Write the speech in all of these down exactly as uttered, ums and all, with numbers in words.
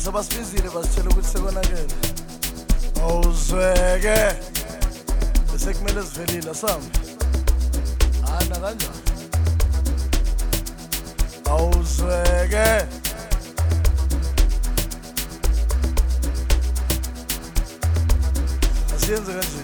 Sebasibizile basitshela ukuthi sekonakele. Awuzweke. Bese kumele sivelile sami. Ana kanjani? Awuzweke. Asiyenze kanje.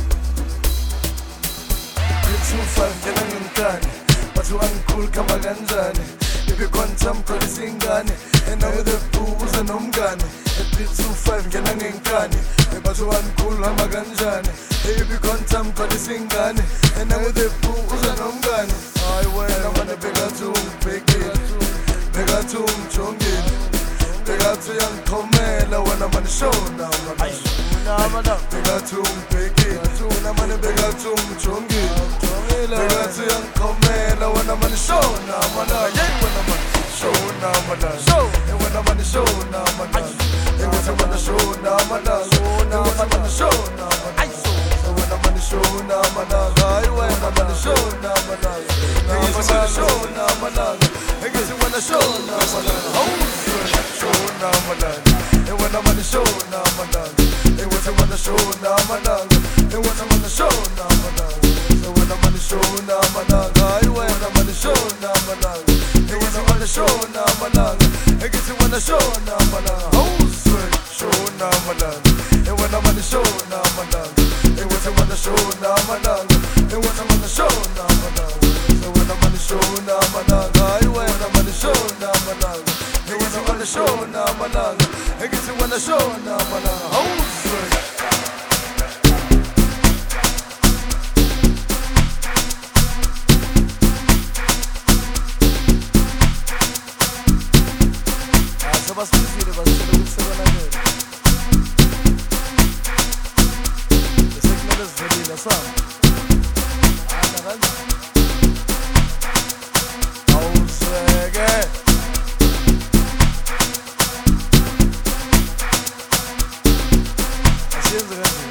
two five ngena ngimkani. Bathi wangikhulu kama kanjani? Baby quantum khona ingane. And now with the booze and umngane. three two five ngena ngimkani. Bathi wangikhulu hamba kanjani? Baby quantum khona ingane. And now with the booze and umngane. Hayi wena manje bekathi ungibhekile. Bekathi ungijongile. Bekathi uyangiqhomela wena manje show now manje. Bekathi ungibhekile. Wena manje bekathi ungijongile. Bekathi uyangiqhomela wena manje show now manje. Hey wena manje show now manje. Hey wena manje show now manje. Hey wena manje show now manje. Hey wena manje show now manje. Hey wena manje show now manje. Hey wena manje show now manje. Hey wena manje show now manje. Hey wena show now manje. Show now manje. Hey wena manje show now manje. Hey wena manje show now manje. Hey wena manje show now manje. Hey wena manje show now manje. Hey wena manje show now manje. Hey wena manje show now manje. Hey wena show now manje. Show now manje. Hey wena manje show now manje. Hey wena manje show now manje. Hey wena manje show now manje. Hey wena manje show now manje. Hey wena manje show now manje. Hey wena manje show now manje. Hey wena show now manje. Sebasibizile basitshela ukuthi sekonakele. Bese kumele sivelile sami. Ana kanjani? Awuzweke. Asiyenze kanje.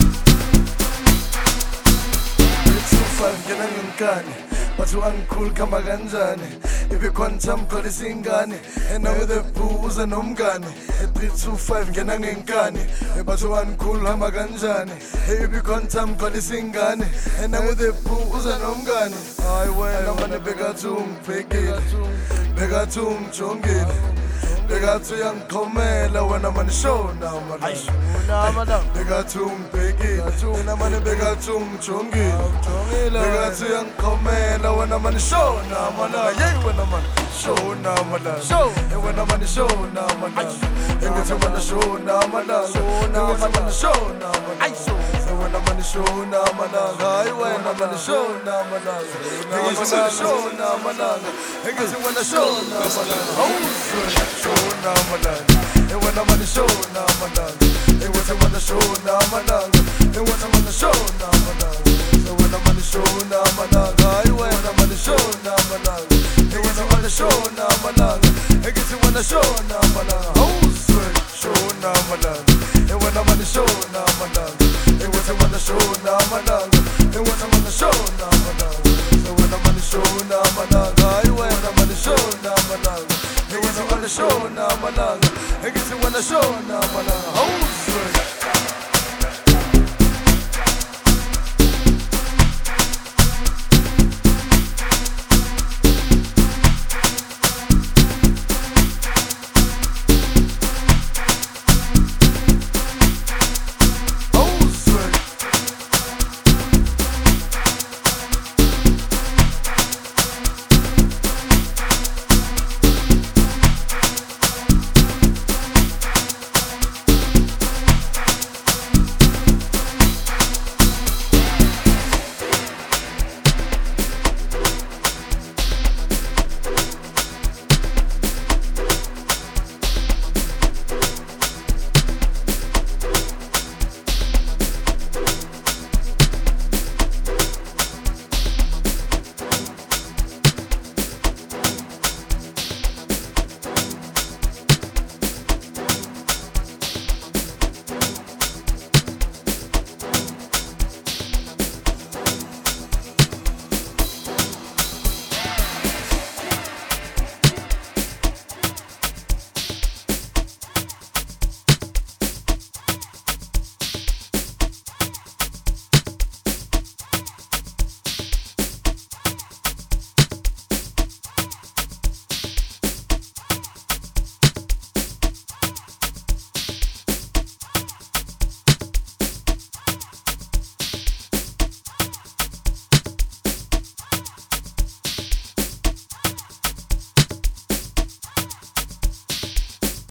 two five ngena ngimkani. Bathi wangikhulu kama kanjani? Ibe quantum khona ingane. And now with the booze and umngane. three two five ngena ngimkani. Bathi wangikhulu hamba kanjani? Ibe quantum khona ingane. And now with the booze and umngane. Hayi wena manje bekathi ungibhekile. Bekathi ungijongile. Bekathi uyangiqhomela wena manje show now manje. Bekathi ungibhekile. Wena manje bekathi ungijongile. Bekathi uyangiqhomela wena manje show now manje. Hey wena manje show now manje. Hey wena manje show now manje. Hey wena manje show now manje. Hey wena manje show now manje. Hey wena manje show now manje. Hey wena manje show now manje. Hey wena manje show now manje. Hey wena show now manje. Show now manje. Hey wena manje show now manje. Hey wena manje show now manje. Hey wena manje show now manje. Hey wena manje show now manje. Hey wena manje show now manje. Hey wena manje show now manje. Hey wena show now manje. Show now manje. Hey wena manje show now manje. Hey wena manje show now manje. Hey wena manje show now manje. Hey wena manje show now manje. Hey wena manje show now manje. Hey wena manje show now manje. Hey wena show now manje.